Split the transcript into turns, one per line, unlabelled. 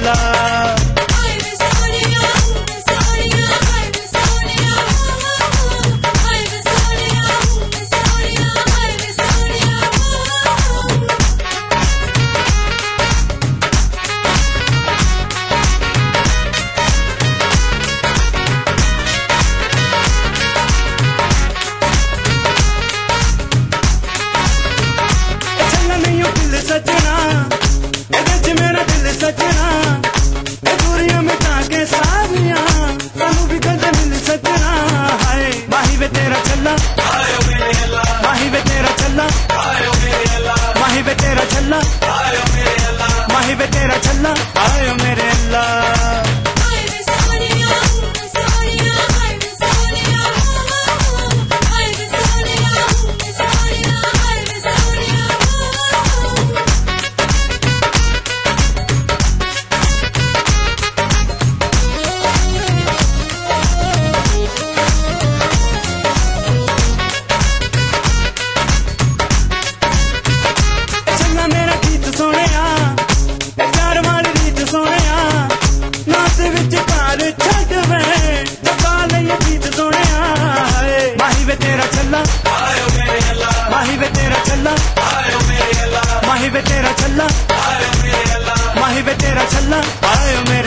अल्लाह। सजना मेरा दिल सजना दूरियां मिटा के सारियां सानू भी कद मिल सजना। हाय माही वे तेरा चला माही वे तेरा चला माही वे तेरा चला माही वे तेरा चला आयो मेरे अल्लाह। माही वे तेरा चला माही वे तेरा चला माही वे तेरा चला माही वे तेरा चला आयो मेरे